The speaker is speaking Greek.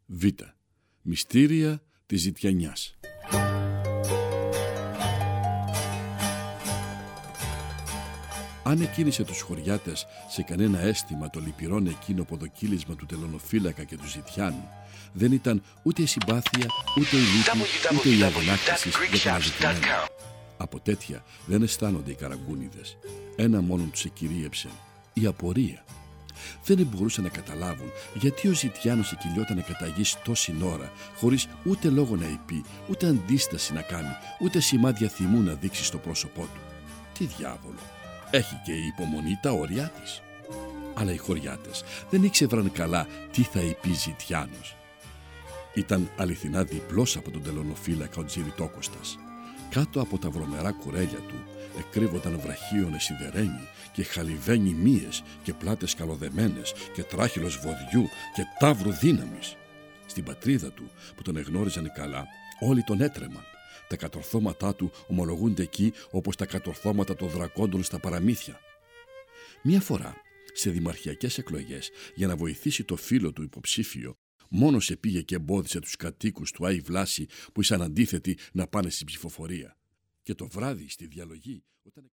Β. Μυστήρια της Ζητιανιάς. Αν εκκίνησε τους χωριάτες σε κανένα αίσθημα το λυπηρόν εκείνο ποδοκύλισμα του τελωνοφύλακα και του Ζητιάνου, δεν ήταν ούτε η συμπάθεια, ούτε η λύπη, ούτε η αγωνάκτηση για τον αδικημένο. Από τέτοια δεν αισθάνονται οι Καραγκούνιδες. Ένα μόνο τους εκυρίεψε, η απορία. Δεν μπορούσαν να καταλάβουν γιατί ο Ζητιάνος εκκυλιόταν κατά γης τόση ώρα, χωρίς ούτε λόγο να είπε, ούτε αντίσταση να κάνει, ούτε σημάδια θυμού να δείξει στο πρόσωπό του. Τι διάβολο! Έχει και η υπομονή τα όρια της. Αλλά οι χωριάτες δεν ήξεραν καλά τι θα είπε Ζητιάνος. Ήταν αληθινά διπλός από τον τελωνοφύλακα ο Τζιριτόκοστας. Κάτω από τα βρωμερά κουρέλια του εκρύβονταν βραχίονες σιδερένοι και χαλιβένοι μύες και πλάτες καλοδεμένες και τράχυλος βοδιού και ταύρου δύναμης. Στην πατρίδα του, που τον εγνώριζαν καλά, όλοι τον έτρεμαν. Τα κατορθώματά του ομολογούνται εκεί όπως τα κατορθώματα των δρακόντων στα παραμύθια. Μία φορά, σε δημαρχιακές εκλογές, για να βοηθήσει το φίλο του υποψήφιο, μόνος επήγε και εμπόδισε τους κατοίκους του Άη Βλάση που ήσαν αντίθετοι να πάνε στην ψηφοφορία. Και το βράδυ στη διαλογή, όταν